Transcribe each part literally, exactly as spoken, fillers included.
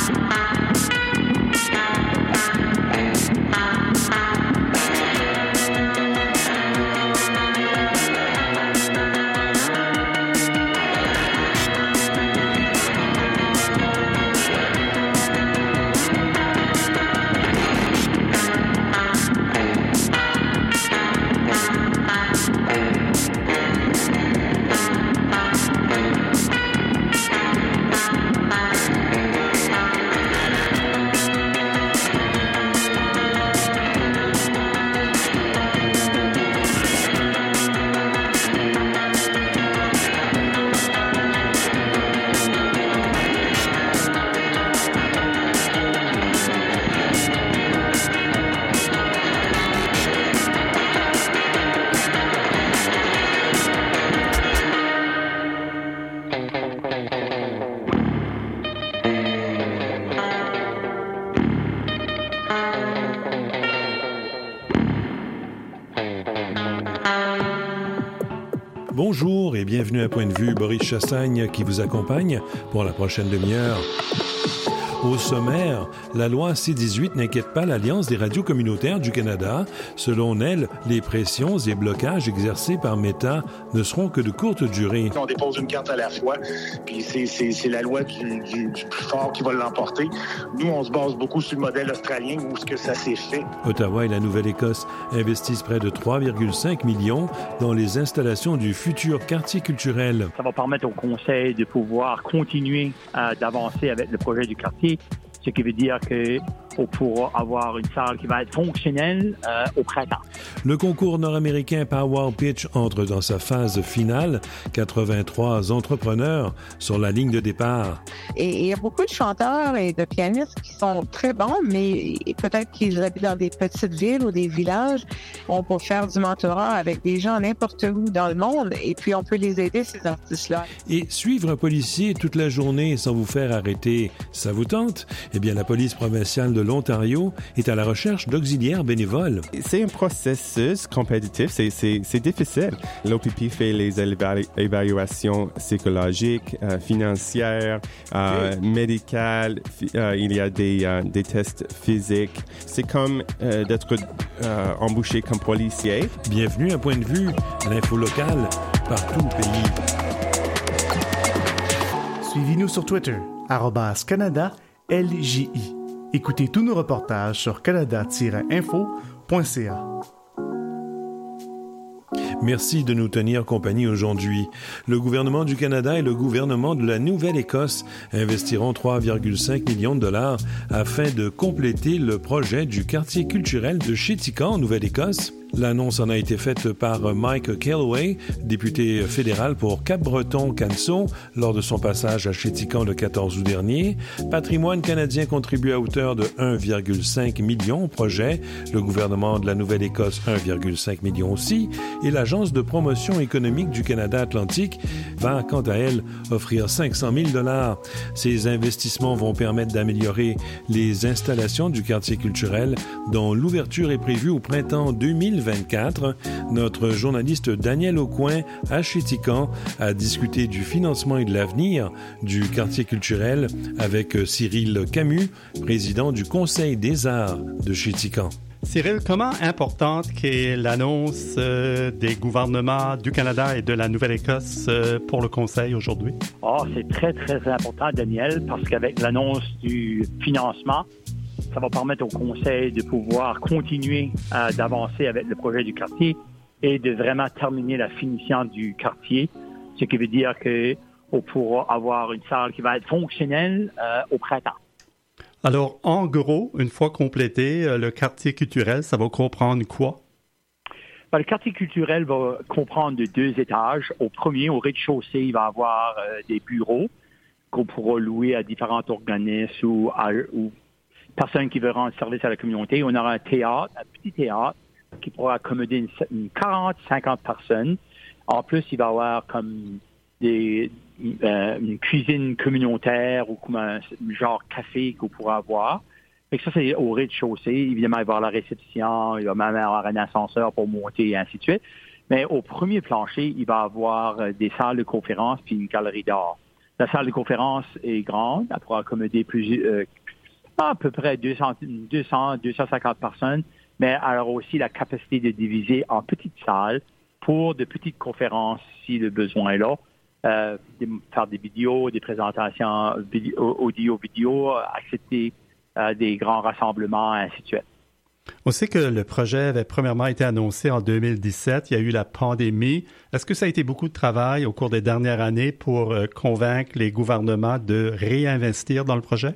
Bonjour et bienvenue à Point de vue, Boris Chassagne qui vous accompagne pour la prochaine demi-heure. Au sommaire, la loi C dix-huit n'inquiète pas l'Alliance des radios communautaires du Canada. Selon elle, les pressions et blocages exercés par Meta ne seront que de courte durée. On dépose une carte à la fois, puis c'est, c'est, c'est la loi du, du, du plus fort qui va l'emporter. Nous, on se base beaucoup sur le modèle australien où ce que ça s'est fait. Ottawa et la Nouvelle-Écosse investissent près de trois virgule cinq millions dans les installations du futur quartier culturel. Ça va permettre au Conseil de pouvoir continuer euh, d'avancer avec le projet du quartier. Ce qui veut dire qu'on pourra avoir une salle qui va être fonctionnelle euh, au printemps. Le concours nord-américain Power Pitch entre dans sa phase finale. quatre-vingt-trois entrepreneurs sur la ligne de départ. Et il y a beaucoup de chanteurs et de pianistes qui sont très bons, mais peut-être qu'ils habitent dans des petites villes ou des villages. On peut faire du mentorat avec des gens n'importe où dans le monde et puis on peut les aider, ces artistes-là. Et suivre un policier toute la journée sans vous faire arrêter, ça vous tente? Eh bien, la police provinciale de l'Ontario est à la recherche d'auxiliaires bénévoles. C'est un processus compétitif, c'est, c'est, c'est difficile. L'O P P fait les évalu- évaluations psychologiques, euh, financières, euh, oui. médicales, euh, il y a des, euh, des tests physiques. C'est comme euh, d'être euh, embauché comme policier. Bienvenue à Point de vue, l'info locale, partout au pays. Suivez-nous sur Twitter, arobase Canada L J I. Écoutez tous nos reportages sur canada tiret info point c a. Merci de nous tenir compagnie aujourd'hui. Le gouvernement du Canada et le gouvernement de la Nouvelle-Écosse investiront trois virgule cinq millions de dollars afin de compléter le projet du quartier culturel de Chéticamp en Nouvelle-Écosse. L'annonce en a été faite par Mike Calloway, député fédéral pour Cap-Breton-Canso, lors de son passage à Chéticamp le quatorze août dernier. Patrimoine canadien contribue à hauteur de un virgule cinq million au projet, le gouvernement de la Nouvelle-Écosse un virgule cinq million aussi, et l'Agence de promotion économique du Canada Atlantique va, quant à elle, offrir cinq cent mille dollars. Ces investissements vont permettre d'améliorer les installations du quartier culturel, dont l'ouverture est prévue au printemps deux mille vingt-quatre. Notre journaliste Daniel Aucoin à Chéticamp a discuté du financement et de l'avenir du quartier culturel avec Cyril Camus, président du Conseil des arts de Chéticamp. Cyril, comment importante est l'annonce euh, des gouvernements du Canada et de la Nouvelle-Écosse euh, pour le Conseil aujourd'hui? Oh, c'est très, très important, Daniel, parce qu'avec l'annonce du financement, ça va permettre au Conseil de pouvoir continuer euh, d'avancer avec le projet du quartier et de vraiment terminer la finition du quartier, ce qui veut dire qu'on pourra avoir une salle qui va être fonctionnelle euh, au printemps. Alors, en gros, une fois complété, euh, le quartier culturel, ça va comprendre quoi? Ben, le quartier culturel va comprendre de deux étages. Au premier, au rez-de-chaussée, il va y avoir euh, des bureaux qu'on pourra louer à différents organismes ou, à, ou personnes qui veulent rendre service à la communauté. On aura un théâtre, un petit théâtre, qui pourra accommoder une, une quarante à cinquante personnes. En plus, il va y avoir comme des, euh, une cuisine communautaire ou comme un genre café qu'on pourra avoir. Et ça, c'est au rez-de-chaussée. Évidemment, il va y avoir la réception, il va même avoir un ascenseur pour monter et ainsi de suite. Mais au premier plancher, il va y avoir des salles de conférence puis une galerie d'art. La salle de conférence est grande, elle pourra accommoder plus, euh, à peu près deux cents, deux cents, deux cent cinquante personnes, mais elle aura aussi la capacité de diviser en petites salles pour de petites conférences si le besoin est là. Euh, faire des vidéos, des présentations audio-vidéo, accepter euh, des grands rassemblements, et ainsi de suite. On sait que le projet avait premièrement été annoncé en deux mille dix-sept. Il y a eu la pandémie. Est-ce que ça a été beaucoup de travail au cours des dernières années pour euh, convaincre les gouvernements de réinvestir dans le projet?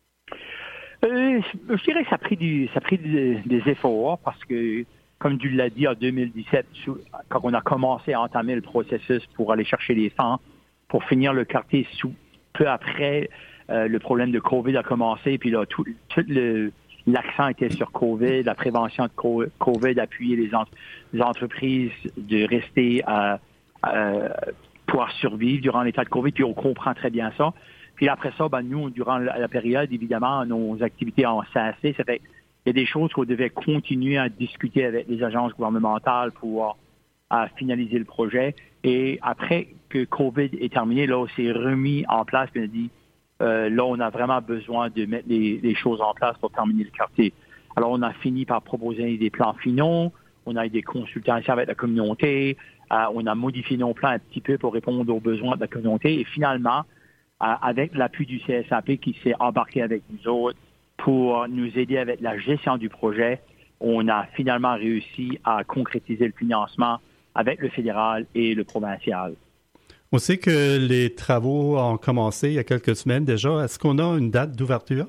Euh, je dirais que ça a pris, du, ça a pris du, des efforts parce que, comme tu l'as dit, en deux mille dix-sept, quand on a commencé à entamer le processus pour aller chercher les fonds, pour finir le quartier sous, peu après, euh, le problème de COVID a commencé, puis là, tout, tout le, l'accent était sur COVID, la prévention de COVID, appuyer les, en, les entreprises de rester à, à pouvoir survivre durant l'état de COVID, puis on comprend très bien ça. Puis après ça, ben, nous, durant la, la période, évidemment, nos activités ont cessé. Ça fait il y a des choses qu'on devait continuer à discuter avec les agences gouvernementales pour euh, finaliser le projet. Et après que COVID est terminé, là, on s'est remis en place et on a dit, euh, là, on a vraiment besoin de mettre les, les choses en place pour terminer le quartier. Alors, on a fini par proposer des plans finaux, on a eu des consultations avec la communauté, euh, on a modifié nos plans un petit peu pour répondre aux besoins de la communauté. Et finalement, euh, avec l'appui du C S A P qui s'est embarqué avec nous autres, pour nous aider avec la gestion du projet, on a finalement réussi à concrétiser le financement avec le fédéral et le provincial. On sait que les travaux ont commencé il y a quelques semaines déjà. Est-ce qu'on a une date d'ouverture?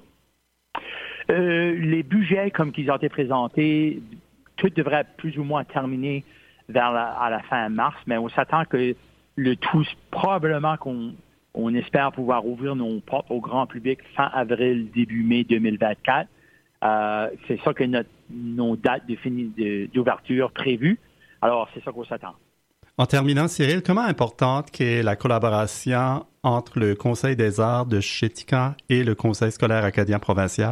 Euh, les budgets, comme qu'ils ont été présentés, tout devrait être plus ou moins terminé vers la, à la fin mars, mais on s'attend que le tout, probablement qu'on On espère pouvoir ouvrir nos portes au grand public fin avril, début mai deux mille vingt-quatre. Euh, c'est ça que notre, nos dates de fini, de, d'ouverture prévues. Alors, c'est ça qu'on s'attend. En terminant, Cyril, comment importante qu'est la collaboration entre le Conseil des arts de Chéticamp et le Conseil scolaire acadien provincial?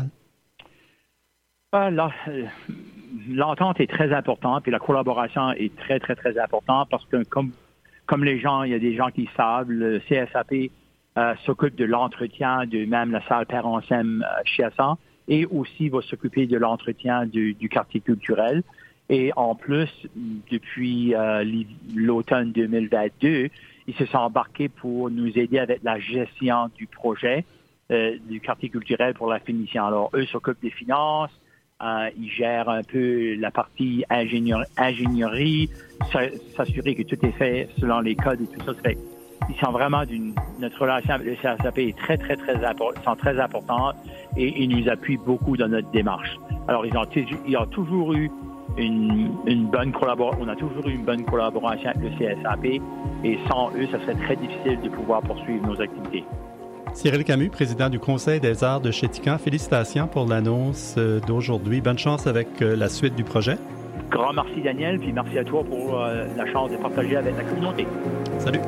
Euh, là, l'entente est très importante et la collaboration est très, très, très importante parce que comme Comme les gens, il y a des gens qui savent, le C S A P euh, s'occupe de l'entretien de même la salle Père Anselme euh, Chiasson et aussi va s'occuper de l'entretien du, du quartier culturel. Et en plus, depuis euh, l'automne deux mille vingt-deux, ils se sont embarqués pour nous aider avec la gestion du projet euh, du quartier culturel pour la finition. Alors, eux s'occupent des finances. Euh, ils gèrent un peu la partie ingénieur, ingénierie, s'assurer que tout est fait selon les codes et tout ça. Fait, ils sont vraiment d'une notre relation avec le C S A P est très très très important, sont très importantes et ils nous appuient beaucoup dans notre démarche. Alors ils ont ils ont toujours eu une, une bonne collaboration, on a toujours eu une bonne collaboration avec le C S A P et sans eux, ça serait très difficile de pouvoir poursuivre nos activités. Cyril Camus, président du Conseil des arts de Chéticamp, félicitations pour l'annonce d'aujourd'hui. Bonne chance avec la suite du projet. Grand merci, Daniel, puis merci à toi pour euh, la chance de partager avec la communauté. Salut.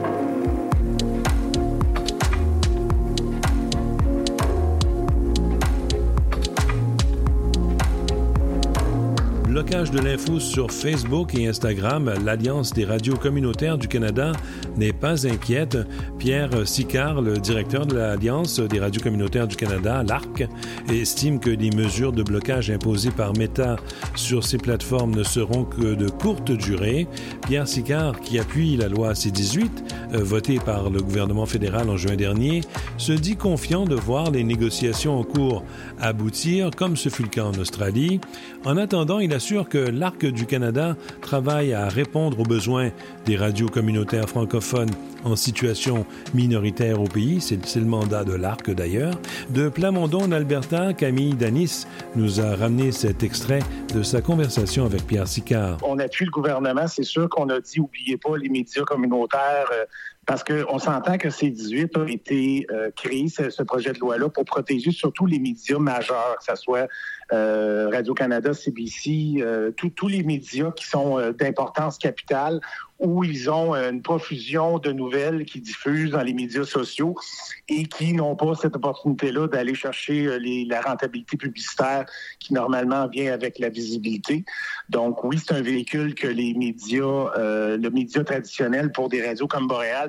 Blocage de l'info sur Facebook et Instagram, l'Alliance des radios communautaires du Canada n'est pas inquiète. Pierre Sicard, le directeur de l'Alliance des radios communautaires du Canada, l'A R C, estime que les mesures de blocage imposées par Meta sur ces plateformes ne seront que de courte durée. Pierre Sicard, qui appuie la loi C dix-huit, euh, votée par le gouvernement fédéral en juin dernier, se dit confiant de voir les négociations en cours aboutir, comme ce fut le cas en Australie. En attendant, il assure que l'A R C du Canada travaille à répondre aux besoins des radios communautaires francophones en situation minoritaire au pays. C'est, c'est le mandat de l'A R C d'ailleurs. De Plamondon, en Alberta, Camille Danis nous a ramené cet extrait de sa conversation avec Pierre Sicard. On appuie le gouvernement. C'est sûr qu'on a dit, oubliez pas les médias communautaires, euh, parce qu'on s'entend que C dix-huit a été euh, créé, ce, ce projet de loi-là, pour protéger surtout les médias majeurs, que ce soit euh, Radio-Canada, C B C, euh, tous les médias qui sont euh, d'importance capitale, où ils ont une profusion de nouvelles qui diffusent dans les médias sociaux et qui n'ont pas cette opportunité-là d'aller chercher les, la rentabilité publicitaire qui normalement vient avec la visibilité. Donc oui, c'est un véhicule que les médias, euh, le média traditionnel pour des radios comme Boréal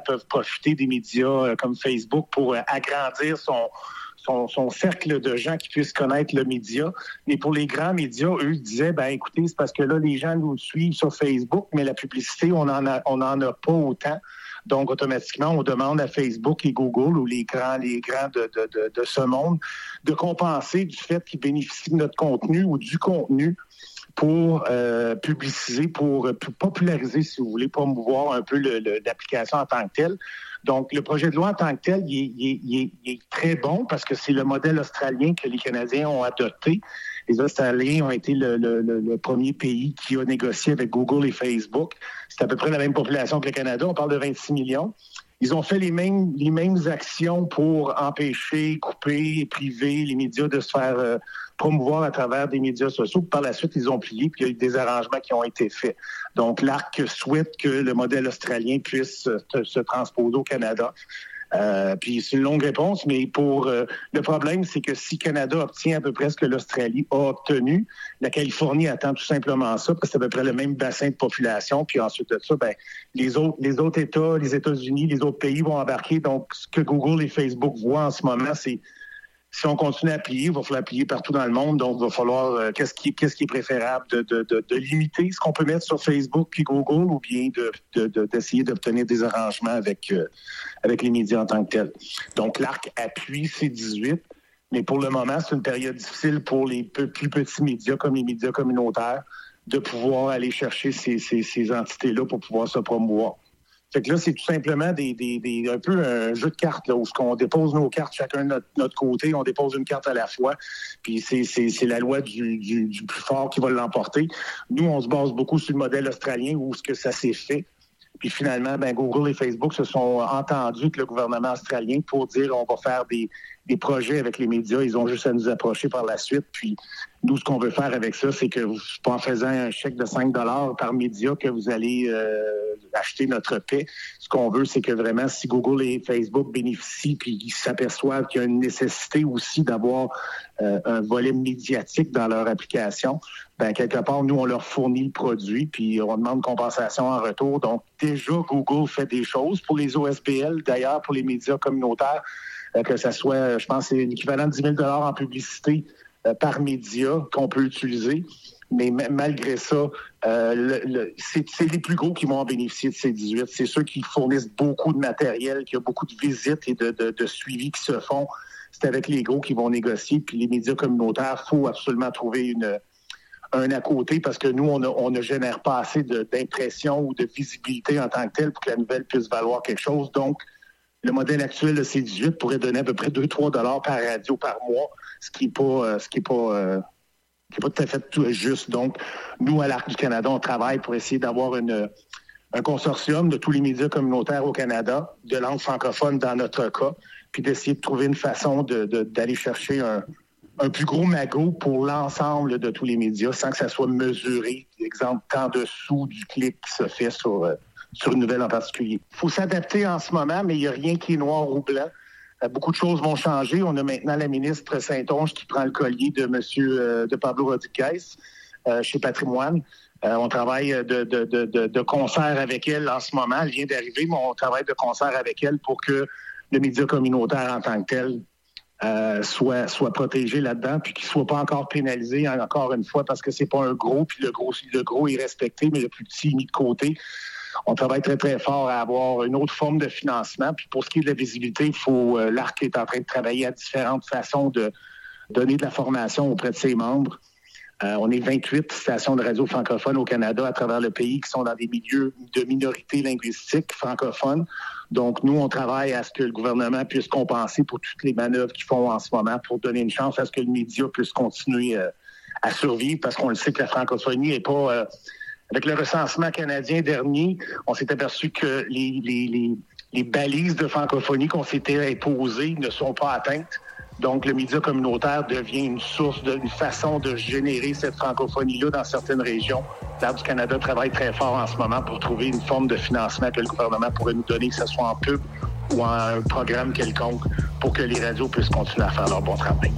peuvent profiter des médias euh, comme Facebook pour euh, agrandir son, son, son cercle de gens qui puissent connaître le média. Mais pour les grands médias, eux disaient, ben écoutez, c'est parce que là, les gens nous suivent sur Facebook, mais la publicité, on en a, on en a pas autant. Donc, automatiquement, on demande à Facebook et Google ou les grands, les grands de, de, de, de ce monde de compenser du fait qu'ils bénéficient de notre contenu ou du contenu pour euh, publiciser, pour, pour populariser, si vous voulez, promouvoir un peu le, le, l'application en tant que telle. Donc, le projet de loi en tant que tel, il est, il est, il est, il est très bon parce que c'est le modèle australien que les Canadiens ont adopté. Les Australiens ont été le, le, le, le premier pays qui a négocié avec Google et Facebook. C'est à peu près la même population que le Canada. On parle de vingt-six millions. Ils ont fait les mêmes, les mêmes actions pour empêcher, couper, priver les médias de se faire euh, promouvoir à travers des médias sociaux. Par la suite, ils ont plié, puis il y a eu des arrangements qui ont été faits. Donc, l'A R C souhaite que le modèle australien puisse se, se transposer au Canada. Euh, puis c'est une longue réponse, mais pour euh, le problème, c'est que si Canada obtient à peu près ce que l'Australie a obtenu, la Californie attend tout simplement ça, parce que c'est à peu près le même bassin de population. Puis ensuite de ça, ben les autres, les autres États, les États-Unis, les autres pays vont embarquer. Donc, ce que Google et Facebook voient en ce moment, c'est si on continue à plier, il va falloir plier partout dans le monde. Donc, il va falloir, euh, qu'est-ce qui, qu'est-ce qui est préférable de, de, de, de limiter ce qu'on peut mettre sur Facebook puis Google ou bien de, de, de, d'essayer d'obtenir des arrangements avec, euh, avec les médias en tant que tels. Donc, l'A R C appuie C dix-huit, mais pour le moment, c'est une période difficile pour les plus petits médias comme les médias communautaires de pouvoir aller chercher ces, ces, ces entités-là pour pouvoir se promouvoir. Fait que là, c'est tout simplement des, des, des, un peu un jeu de cartes, là, où on dépose nos cartes chacun de notre, notre côté, on dépose une carte à la fois, puis c'est, c'est, c'est la loi du, du, du plus fort qui va l'emporter. Nous, on se base beaucoup sur le modèle australien où ce que ça s'est fait. Puis finalement, ben, Google et Facebook se sont entendus avec le gouvernement australien pour dire on va faire des, des projets avec les médias. Ils ont juste à nous approcher par la suite. Puis nous, ce qu'on veut faire avec ça, c'est que c'est pas en faisant un chèque de cinq dollars par média que vous allez euh, acheter notre paix. Ce qu'on veut, c'est que vraiment, si Google et Facebook bénéficient puis ils s'aperçoivent qu'il y a une nécessité aussi d'avoir euh, un volet médiatique dans leur application, ben quelque part, nous, on leur fournit le produit puis on demande compensation en retour. Donc, déjà, Google fait des choses pour les O S B L, d'ailleurs, pour les médias communautaires, euh, que ça soit, je pense, c'est l'équivalent de dix mille dollars en publicité euh, par média qu'on peut utiliser. Mais m- malgré ça, euh, le, le, c'est, c'est les plus gros qui vont en bénéficier de C dix-huit. C'est ceux qui fournissent beaucoup de matériel, qui a beaucoup de visites et de, de, de suivis qui se font. C'est avec les gros qui vont négocier. Puis les médias communautaires, il faut absolument trouver une... un à côté parce que nous, on, a, on ne génère pas assez de, d'impression ou de visibilité en tant que telle pour que la nouvelle puisse valoir quelque chose. Donc, le modèle actuel de C dix-huit pourrait donner à peu près deux à trois dollars par radio par mois, ce qui n'est pas, euh, ce qui est pas, euh, qui est pas tout à fait tout juste. Donc, nous, à l'A R C du Canada, on travaille pour essayer d'avoir une, un consortium de tous les médias communautaires au Canada, de langue francophone dans notre cas, puis d'essayer de trouver une façon de, de, d'aller chercher un un plus gros magot pour l'ensemble de tous les médias sans que ça soit mesuré. Exemple, tant de sous du clic qui se fait sur, euh, sur une nouvelle en particulier. Il faut s'adapter en ce moment, mais il n'y a rien qui est noir ou blanc. Euh, beaucoup de choses vont changer. On a maintenant la ministre Saint-Onge qui prend le collier de Monsieur euh, de Pablo Rodriguez euh, chez Patrimoine. Euh, on travaille de, de, de, de, de concert avec elle en ce moment. Elle vient d'arriver, mais on travaille de concert avec elle pour que le média communautaire en tant que tel Euh, soit soit protégé là-dedans, puis qu'il soit pas encore pénalisé encore une fois parce que c'est pas un gros, puis le gros le gros est respecté, mais le plus petit est mis de côté. On travaille très très fort à avoir une autre forme de financement. Puis pour ce qui est de la visibilité, il faut euh, l'A R C est en train de travailler à différentes façons de donner de la formation auprès de ses membres. Euh, on est vingt-huit stations de radio francophones au Canada à travers le pays qui sont dans des milieux de minorités linguistiques francophones. Donc, nous, on travaille à ce que le gouvernement puisse compenser pour toutes les manœuvres qu'ils font en ce moment pour donner une chance à ce que le média puisse continuer euh, à survivre parce qu'on le sait que la francophonie n'est pas... Euh, avec le recensement canadien dernier, on s'est aperçu que les, les, les, les balises de francophonie qu'on s'était imposées ne sont pas atteintes. Donc, le média communautaire devient une source, de, une façon de générer cette francophonie-là dans certaines régions. L'A R C du Canada travaille très fort en ce moment pour trouver une forme de financement que le gouvernement pourrait nous donner, que ce soit en pub ou en un programme quelconque, pour que les radios puissent continuer à faire leur bon travail.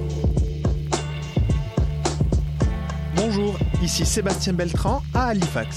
Bonjour, ici Sébastien Beltran à Halifax.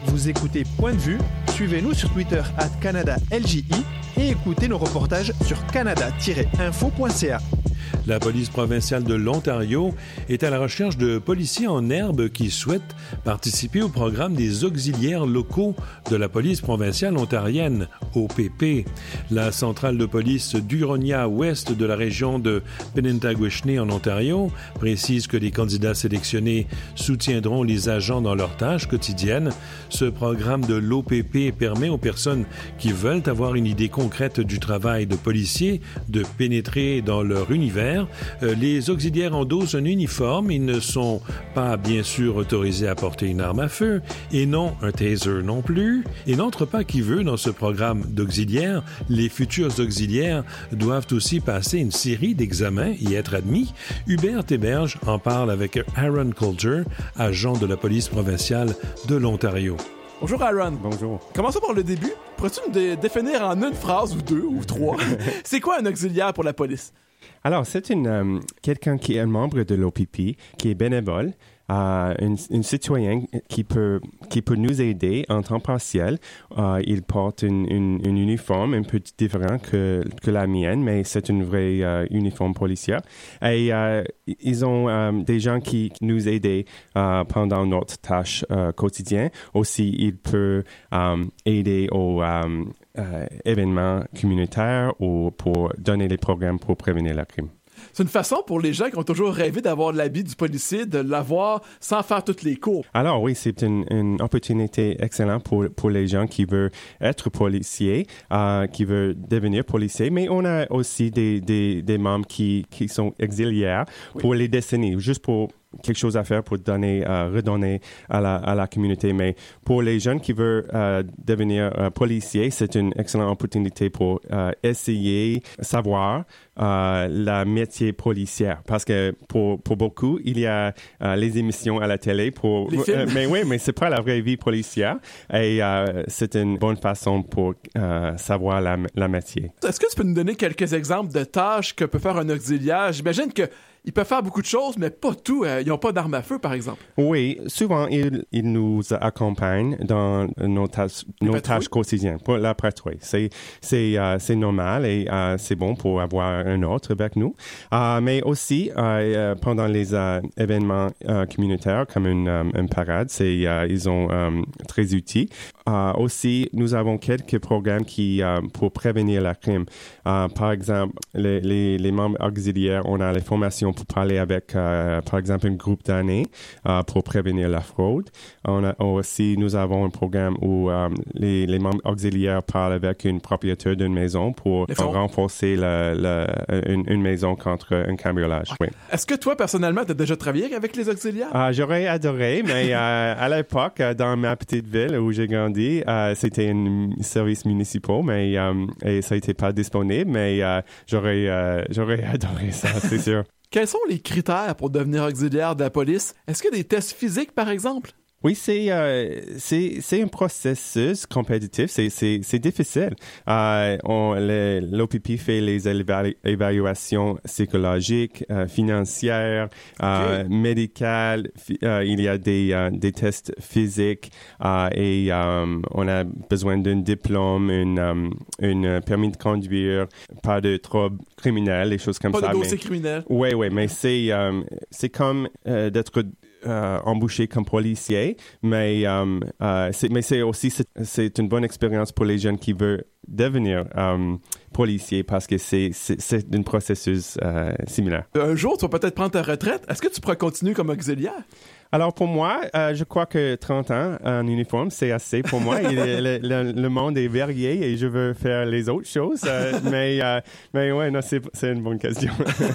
Vous écoutez Point de vue, suivez-nous sur Twitter arobase Canada L J I et écoutez nos reportages sur canada tiret info point c a. La police provinciale de l'Ontario est à la recherche de policiers en herbe qui souhaitent participer au programme des auxiliaires locaux de la police provinciale ontarienne, O P P. La centrale de police d'Huronia-Ouest de la région de Penintaguishne en Ontario précise que les candidats sélectionnés soutiendront les agents dans leurs tâches quotidiennes. Ce programme de l'O P P permet aux personnes qui veulent avoir une idée concrète du travail de policier de pénétrer dans leur univers. Les auxiliaires endossent un uniforme. Ils ne sont pas, bien sûr, autorisés à porter une arme à feu et non un taser non plus. Et n'entre pas qui veut dans ce programme d'auxiliaires. Les futurs auxiliaires doivent aussi passer une série d'examens et être admis. Hubert Théberge en parle avec Aaron Coulter, agent de la police provinciale de l'Ontario. Bonjour Aaron. Bonjour. Commençons par le début. Pourrais-tu nous dé- définir en une phrase ou deux ou trois, c'est quoi un auxiliaire pour la police? Alors, c'est une, euh, quelqu'un qui est un membre de l'O P P, qui est bénévole, euh, une, une citoyen qui peut, qui peut nous aider en temps partiel. Euh, il porte une, une, une uniforme un peu différent que, que la mienne, mais c'est une vraie euh, uniforme policière. Et euh, ils ont euh, des gens qui nous aident euh, pendant notre tâche euh, quotidienne. Aussi, il peut euh, aider aux euh, euh, événements communautaires ou pour donner des programmes pour prévenir le crime. C'est une façon pour les gens qui ont toujours rêvé d'avoir l'habit du policier, de l'avoir sans faire toutes les cours. Alors oui, c'est une, une opportunité excellente pour, pour les gens qui veulent être policiers, euh, qui veulent devenir policiers, mais on a aussi des, des, des membres qui, qui sont auxiliaires oui. pour les décennies, juste pour quelque chose à faire pour donner, euh, redonner à la, à la communauté. Mais pour les jeunes qui veulent euh, devenir euh, policiers, c'est une excellente opportunité pour euh, essayer savoir euh, la métier policière. Parce que pour, pour beaucoup, il y a euh, les émissions à la télé pour, les films. Euh, mais oui, mais c'est pas la vraie vie policière. Et euh, c'est une bonne façon pour euh, savoir la, la métier. Est-ce que tu peux nous donner quelques exemples de tâches que peut faire un auxiliaire? J'imagine que ils peuvent faire beaucoup de choses, mais pas tout. Ils n'ont pas d'armes à feu, par exemple. Oui, souvent, ils, ils nous accompagnent dans nos tâches, nos tâches quotidiennes pour la patrouille. C'est, c'est, euh, c'est normal et euh, c'est bon pour avoir un autre avec nous. Euh, mais aussi, euh, pendant les euh, événements euh, communautaires, comme une, euh, une parade, c'est, euh, ils sont euh, très utiles. Euh, aussi, nous avons quelques programmes qui, euh, pour prévenir la crime. Euh, par exemple, les, les, les membres auxiliaires, on a les formations pour parler avec, euh, par exemple, un groupe d'années euh, pour prévenir la fraude. On a aussi, nous avons un programme où euh, les, les membres auxiliaires parlent avec une propriétaire d'une maison pour renforcer le, le, une, une maison contre un cambriolage. Oui. Est-ce que toi, personnellement, tu as déjà travaillé avec les auxiliaires? Euh, j'aurais adoré, mais euh, à l'époque, dans ma petite ville où j'ai grandi, euh, c'était un service municipal, mais euh, et ça n'était pas disponible, mais euh, j'aurais, euh, j'aurais adoré ça, c'est sûr. Quels sont les critères pour devenir auxiliaire de la police? Est-ce qu'il y a des tests physiques, par exemple? Oui, c'est euh, c'est c'est un processus compétitif. C'est c'est c'est difficile. Euh, on les, l'O P P fait les éva- évaluations psychologiques, euh, financières, euh, okay. médicales. Euh, il y a des euh, des tests physiques euh, et euh, on a besoin d'un diplôme, une euh, une permis de conduire, pas de troubles criminels, des choses comme pas ça. Pas de dossier criminel. Oui, oui, mais c'est euh, c'est comme euh, d'être Euh, embauché comme policier, mais euh, euh, c'est, mais c'est aussi c'est, c'est une bonne expérience pour les jeunes qui veulent devenir euh, policier parce que c'est c'est, c'est un processus euh, similaire. Un jour, tu vas peut-être prendre ta retraite. Est-ce que tu pourras continuer comme auxiliaire? Alors pour moi, euh, je crois que trente ans en uniforme, c'est assez pour moi. Il est, le, le, le monde est varié et je veux faire les autres choses. Euh, mais euh, mais ouais, non, c'est c'est une bonne question.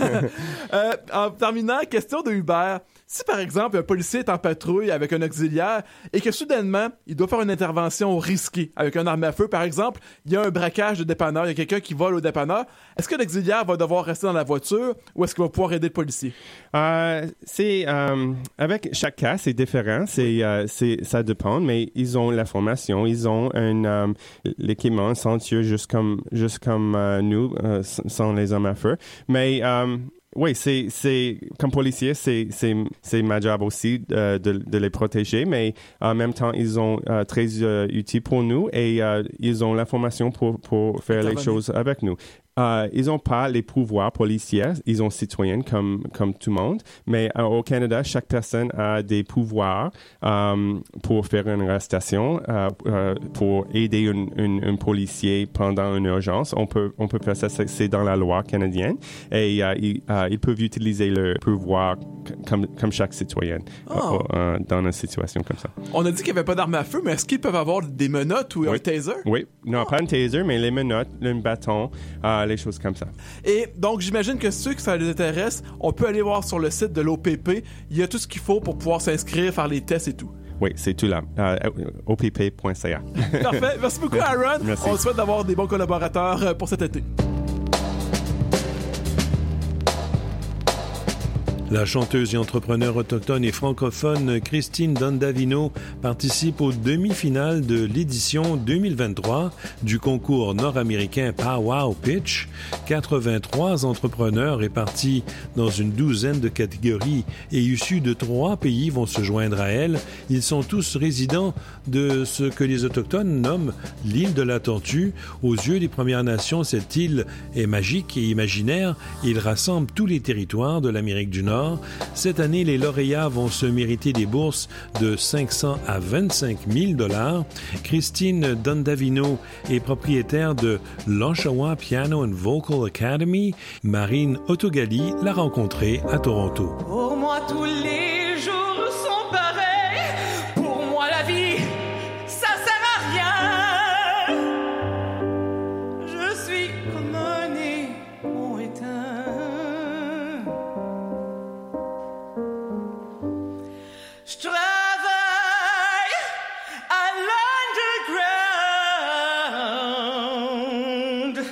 euh, en terminant, question de Hubert. Si, par exemple, un policier est en patrouille avec un auxiliaire et que, soudainement, il doit faire une intervention risquée avec un arme à feu, par exemple, il y a un braquage de dépanneur, il y a quelqu'un qui vole au dépanneur, est-ce que l'auxiliaire va devoir rester dans la voiture ou est-ce qu'il va pouvoir aider le policier? Euh, c'est, euh, avec chaque cas, c'est différent, c'est, euh, c'est, ça dépend, mais ils ont la formation, ils ont un, euh, l'équipement ceinture juste comme, juste comme euh, nous, euh, sans les armes à feu, mais... Euh, oui, c'est, c'est, comme policier, c'est, c'est, c'est ma job aussi euh, de, de les protéger, mais en même temps, ils sont euh, très euh, utiles pour nous et euh, ils ont l'information pour, pour faire les choses avec nous. Euh, ils n'ont pas les pouvoirs policiers, ils sont citoyens comme, comme tout le monde, mais euh, au Canada, chaque personne a des pouvoirs euh, pour faire une arrestation, euh, euh, pour aider un, un, un policier pendant une urgence. On peut, on peut faire ça, c'est, c'est dans la loi canadienne, et euh, ils, euh, ils peuvent utiliser le pouvoir comme, comme chaque citoyen oh. euh, dans une situation comme ça. On a dit qu'il n'y avait pas d'armes à feu, mais est-ce qu'ils peuvent avoir des menottes ou oui. un taser? Oui, non, oh. pas un taser, mais les menottes, un bâton, euh, les choses comme ça. Et donc, j'imagine que ceux que ça les intéresse, on peut aller voir sur le site de l'O P P. Il y a tout ce qu'il faut pour pouvoir s'inscrire, faire les tests et tout. Oui, c'est tout là. Euh, O P P point C A. Parfait. Merci beaucoup, Aaron. Merci. On souhaite d'avoir des bons collaborateurs pour cet été. La chanteuse et entrepreneur autochtone et francophone Christine Dondavino participe aux demi-finales de l'édition deux mille vingt-trois du concours nord-américain Powwow Pitch. quatre-vingt-trois entrepreneurs répartis dans une douzaine de catégories et issus de trois pays vont se joindre à elle. Ils sont tous résidents de ce que les Autochtones nomment l'île de la Tortue. Aux yeux des Premières Nations, cette île est magique et imaginaire. Il rassemble tous les territoires de l'Amérique du Nord. Cette année, les lauréats vont se mériter des bourses de cinq cents à vingt-cinq mille dollars. Christine Dondavino est propriétaire de l'Oshawa Piano and Vocal Academy. Marine Otogali l'a rencontrée à Toronto. Pour moi, tous les jours sont pareils. Pour moi, la vie, ça sert à rien. Je suis comme un néon éteint. Je travaille à l'underground.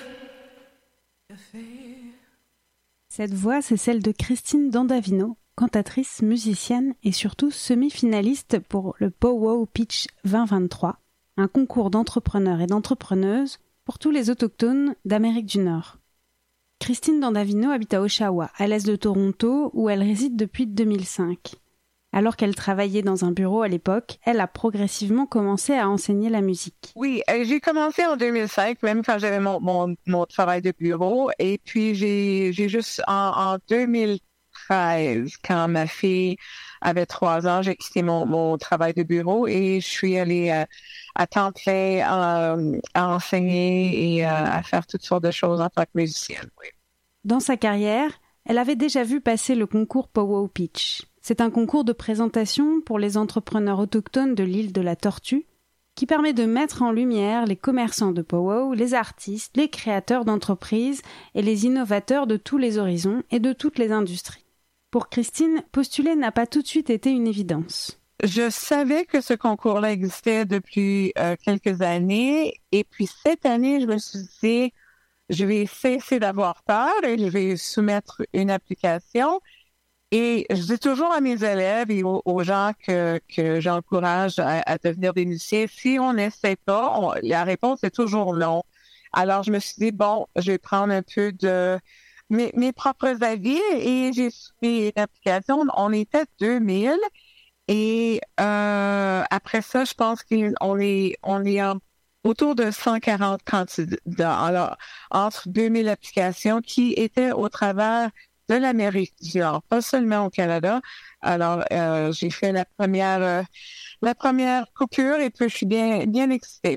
Cette voix, c'est celle de Christine Dondavino, cantatrice, musicienne et surtout semi-finaliste pour le Powwow Pitch vingt vingt-trois, un concours d'entrepreneurs et d'entrepreneuses pour tous les autochtones d'Amérique du Nord. Christine Dondavino habite à Oshawa, à l'est de Toronto, où elle réside depuis deux mille cinq. Alors qu'elle travaillait dans un bureau à l'époque, elle a progressivement commencé à enseigner la musique. Oui, j'ai commencé en deux mille cinq, même quand j'avais mon, mon, mon travail de bureau. Et puis, j'ai, j'ai juste, en, en deux mille treize, quand ma fille avait trois ans, j'ai quitté mon, mon travail de bureau et je suis allée à, à temps plein euh, à enseigner et euh, à faire toutes sortes de choses en tant que musicienne. Oui. Dans sa carrière, elle avait déjà vu passer le concours Powwow Pitch. C'est un concours de présentation pour les entrepreneurs autochtones de l'île de la Tortue qui permet de mettre en lumière les commerçants de powwow, les artistes, les créateurs d'entreprises et les innovateurs de tous les horizons et de toutes les industries. Pour Christine, postuler n'a pas tout de suite été une évidence. Je savais que ce concours-là existait depuis euh, quelques années et puis cette année, je me suis dit, je vais cesser d'avoir peur et je vais soumettre une application. Et je dis toujours à mes élèves et aux, aux gens que, que j'encourage à, à devenir des musiciens, si on n'essaie pas, on, la réponse est toujours non. Alors, je me suis dit, bon, je vais prendre un peu de mes, mes propres avis et j'ai soumis une application. On était deux mille et euh, après ça, je pense qu'on est, on est en, autour de cent quarante candidats. Alors, entre deux mille applications qui étaient au travers de l'Amérique du Nord, pas seulement au Canada. Alors, euh, j'ai fait la première euh, la première coupure et puis je suis bien, bien excitée.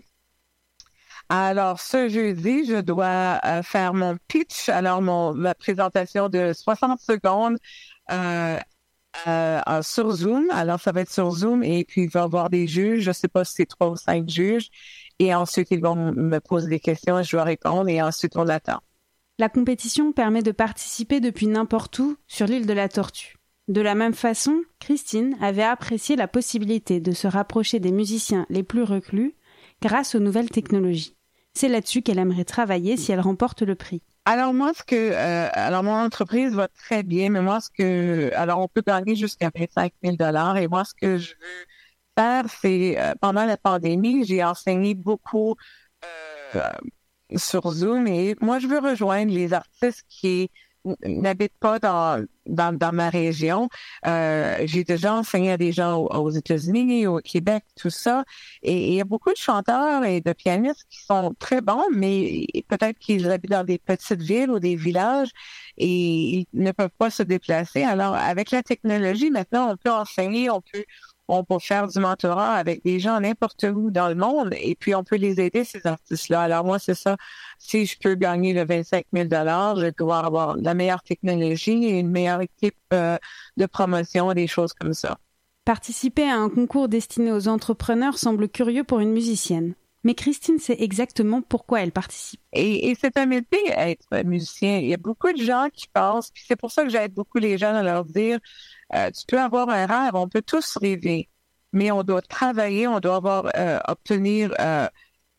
Alors, ce jeudi, je dois euh, faire mon pitch, alors mon ma présentation de soixante secondes euh, euh, sur Zoom. Alors, ça va être sur Zoom et puis il va y avoir des juges. Je ne sais pas si c'est trois ou cinq juges. Et ensuite, ils vont me poser des questions et je dois répondre et ensuite, on attend. La compétition permet de participer depuis n'importe où sur l'île de la Tortue. De la même façon, Christine avait apprécié la possibilité de se rapprocher des musiciens les plus reclus grâce aux nouvelles technologies. C'est là-dessus qu'elle aimerait travailler si elle remporte le prix. Alors moi, ce que, euh, alors mon entreprise va très bien, mais moi, ce que, alors on peut gagner jusqu'à vingt-cinq mille dollars et moi, ce que je veux faire, c'est, euh, pendant la pandémie, j'ai enseigné beaucoup euh, sur Zoom et moi, je veux rejoindre les artistes qui n'habitent pas dans, dans, dans ma région. Euh, j'ai déjà enseigné à des gens aux, aux États-Unis, au Québec, tout ça. Et il y a beaucoup de chanteurs et de pianistes qui sont très bons, mais peut-être qu'ils habitent dans des petites villes ou des villages et ils ne peuvent pas se déplacer. Alors, avec la technologie, maintenant, on peut enseigner, on peut on peut faire du mentorat avec des gens n'importe où dans le monde et puis on peut les aider, ces artistes-là. Alors moi, c'est ça. Si je peux gagner le vingt-cinq mille dollars, je vais pouvoir avoir la meilleure technologie et une meilleure équipe euh, de promotion, des choses comme ça. Participer à un concours destiné aux entrepreneurs semble curieux pour une musicienne. Mais Christine sait exactement pourquoi elle participe. Et, et c'est un métier, être musicien. Il y a beaucoup de gens qui pensent, puis c'est pour ça que j'aide beaucoup les gens à leur dire, euh, tu peux avoir un rêve, on peut tous rêver, mais on doit travailler, on doit avoir, euh, obtenir euh,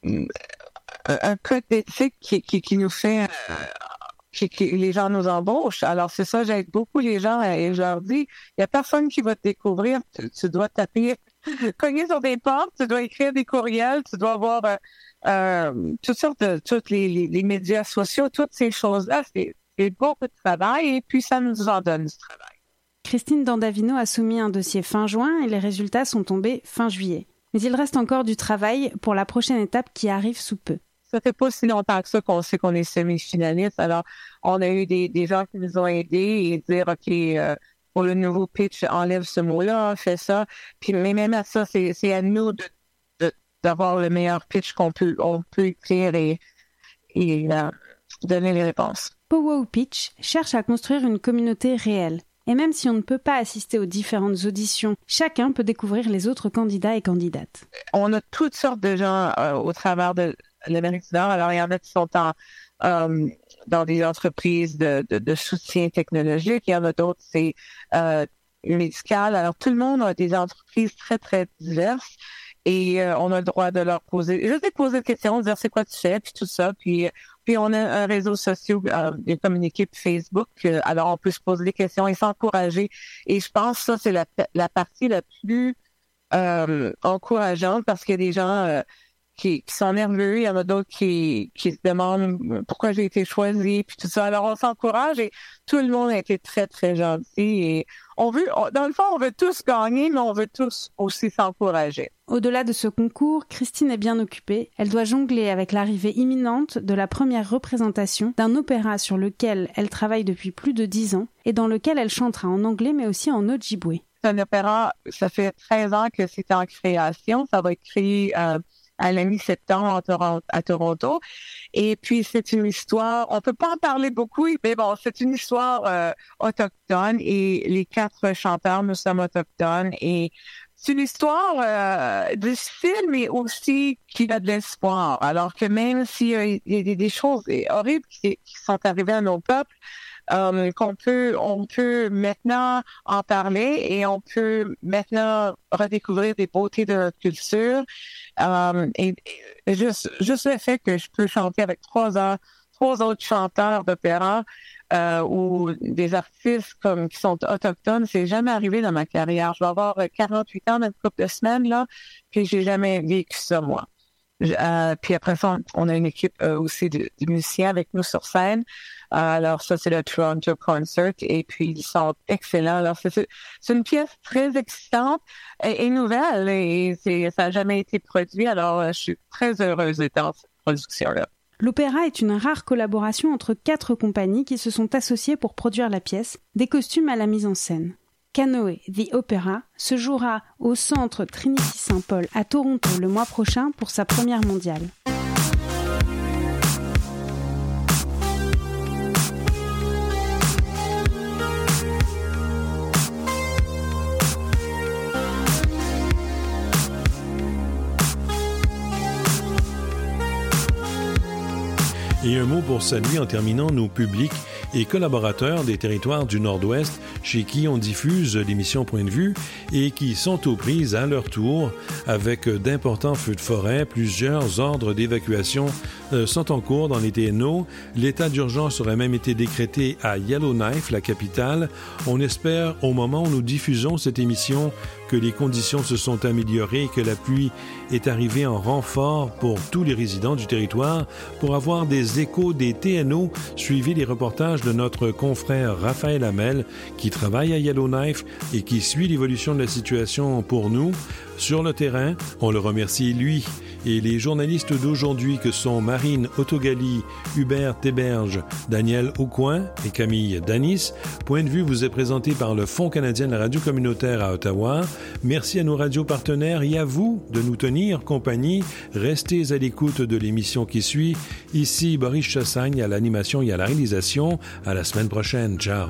un code d'éthique qui, qui, qui nous fait, euh, qui, qui les gens nous embauchent. Alors c'est ça, j'aide beaucoup les gens et je leur dis, il y a personne qui va te découvrir, tu, tu dois taper, cogner sur des portes, tu dois écrire des courriels, tu dois avoir euh, euh, toutes sortes de, tous les, les, les médias sociaux, toutes ces choses-là, c'est, c'est beaucoup de travail et puis ça nous en donne du travail. Christine Dandavino a soumis un dossier fin juin et les résultats sont tombés fin juillet. Mais il reste encore du travail pour la prochaine étape qui arrive sous peu. Ça fait pas si longtemps que ça qu'on sait qu'on est semi-finaliste. Alors, on a eu des, des gens qui nous ont aidés et dire, OK, euh, pour le nouveau pitch, enlève ce mot-là, fais ça. Puis, mais même à ça, c'est, c'est à nous de, de, d'avoir le meilleur pitch qu'on peut, on peut écrire et, et euh, donner les réponses. Powwow Pitch cherche à construire une communauté réelle. Et même si on ne peut pas assister aux différentes auditions, chacun peut découvrir les autres candidats et candidates. On a toutes sortes de gens euh, au travers de l'Amérique du Nord. Alors, il y en a qui sont en, euh, dans des entreprises de, de, de soutien technologique. Il y en a d'autres, c'est euh, médical. Alors, tout le monde a des entreprises très, très diverses. Et euh, on a le droit de leur poser, juste de poser des questions, de dire c'est quoi tu fais, puis tout ça. Puis, puis on a un réseau social, euh, comme une équipe Facebook. Euh, alors, on peut se poser des questions et s'encourager. Et je pense que ça, c'est la, la partie la plus euh, encourageante parce qu'il y a des gens euh, qui, qui sont nerveux. Il y en a d'autres qui, qui se demandent pourquoi j'ai été choisi, puis tout ça. Alors, on s'encourage et tout le monde a été très, très gentil. Et on veut, on, dans le fond, on veut tous gagner, mais on veut tous aussi s'encourager. Au-delà de ce concours, Christine est bien occupée. Elle doit jongler avec l'arrivée imminente de la première représentation d'un opéra sur lequel elle travaille depuis plus de dix ans et dans lequel elle chantera en anglais mais aussi en ojibwe. C'est un opéra, ça fait treize ans que c'est en création. Ça va être créé euh, à la mi-septembre à Toronto. Et puis, c'est une histoire, on peut pas en parler beaucoup, mais bon, c'est une histoire euh, autochtone et les quatre chanteurs, nous sommes autochtones et c'est une histoire euh, difficile, mais aussi qui a de l'espoir. Alors que même s'il y a des choses horribles qui, qui sont arrivées à nos peuples, euh, qu'on peut, on peut maintenant en parler et on peut maintenant redécouvrir des beautés de notre culture. Euh, et, et juste, juste le fait que je peux chanter avec trois ans, trois autres chanteurs d'opéra euh, ou des artistes comme qui sont autochtones, c'est jamais arrivé dans ma carrière. Je vais avoir quarante-huit ans dans une couple de semaines là, puis j'ai jamais vécu ça moi. Euh, puis après ça, on a une équipe euh, aussi de, de musiciens avec nous sur scène. Euh, alors ça, c'est le Toronto Concert et puis ils sont excellents. Alors c'est, c'est une pièce très excitante et, et nouvelle et c'est, ça n'a jamais été produit. Alors je suis très heureuse d'être dans cette production-là. L'opéra est une rare collaboration entre quatre compagnies qui se sont associées pour produire la pièce, des costumes à la mise en scène. Canoë The Opera se jouera au Centre Trinity-Saint-Paul à Toronto le mois prochain pour sa première mondiale. Et un mot pour saluer en terminant nos publics et collaborateurs des territoires du Nord-Ouest chez qui on diffuse l'émission Point de vue et qui sont aux prises à leur tour avec d'importants feux de forêt, plusieurs ordres d'évacuation euh, sont en cours dans les T N O. L'état d'urgence aurait même été décrété à Yellowknife, la capitale. On espère, au moment où nous diffusons cette émission, que les conditions se sont améliorées et que la pluie est arrivée en renfort pour tous les résidents du territoire. Pour avoir des échos des T N O, suivez les reportages de notre confrère Raphaël Hamel qui travaille à Yellowknife et qui suit l'évolution de la situation pour nous. Sur le terrain, on le remercie lui et les journalistes d'aujourd'hui que sont Marine Autogali, Hubert Théberge, Daniel Aucoin et Camille Danis. Point de vue vous est présenté par le Fonds canadien de la radio communautaire à Ottawa. Merci à nos radios partenaires et à vous de nous tenir compagnie. Restez à l'écoute de l'émission qui suit. Ici Boris Chassagne à l'animation et à la réalisation. À la semaine prochaine. Ciao.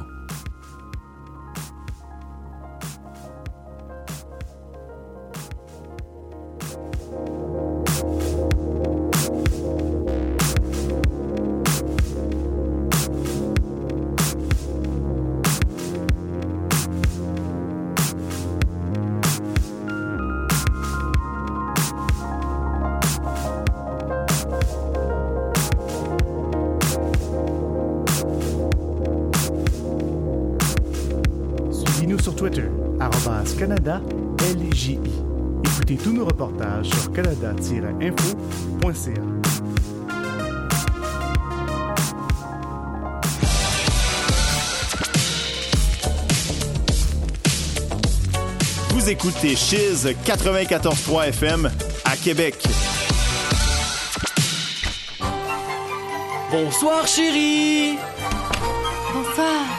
Sur Twitter, arobase Canada L J I. Écoutez tous nos reportages sur canada tiret info point c a. Vous écoutez Chiz quatre-vingt-quatorze point trois F M à Québec. Bonsoir, chérie. Bonsoir.